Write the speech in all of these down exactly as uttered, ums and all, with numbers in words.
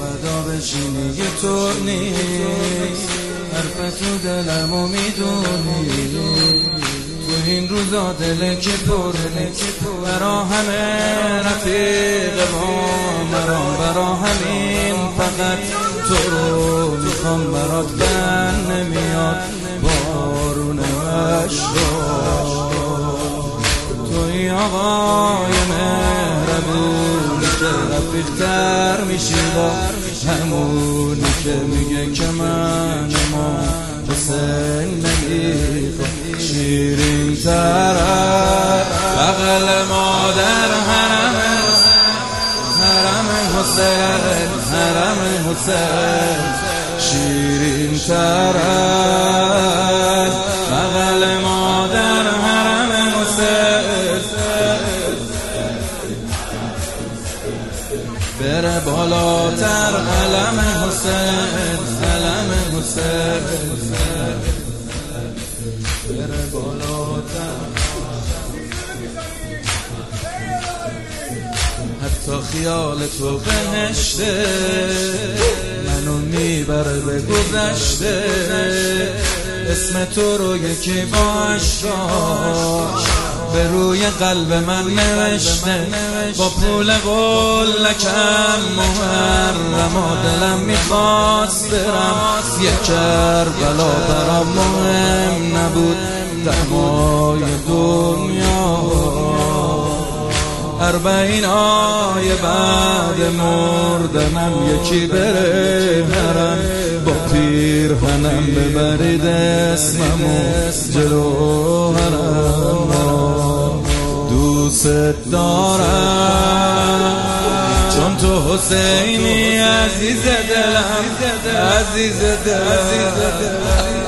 فدا بشینی تو نیست، حرف تو دلمو میدونی، تو این روزا دل که پره برا همه رفیق ما مرام، برا همین فقط تو رو میخوام، برات بن نمیاد بارون اشکا، توی آقای مهربونی که رفیق‌تر میشی با همونی که میگه که من ما حسین نمیخوام، شیرین تر بغل مادر حرم حرم حسین حرم حسین، شیرین تر بغل مادر حرم حسین، بره بالاتر علم حسین علم حسین، بره بالاتر، حتی خیال تو بهشته منو میبره به گذشته، اسم تو رو یکی با اشکاش به روی قلب من نوشته، با پول قلکم محرم و دلم میخواست برم، یک کربلا برام مهم نبود دمای دنیا، اربعین آی بعد مردنم یکی بره حرم، با پیرهنم ببرید اسممو جلو حرم، دوست دارم چون تو حسینی عزیز دلم عزیز دلم،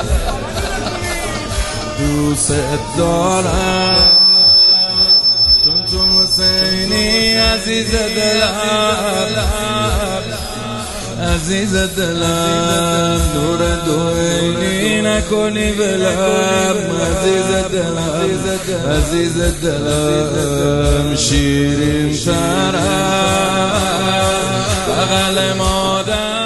دوست دارم چون تو حسینی عزیز دلم عزیز دلم، نور دوینی نکنی بلم عزیز دلم عزیز دلم، شیرین ترم بغل مادر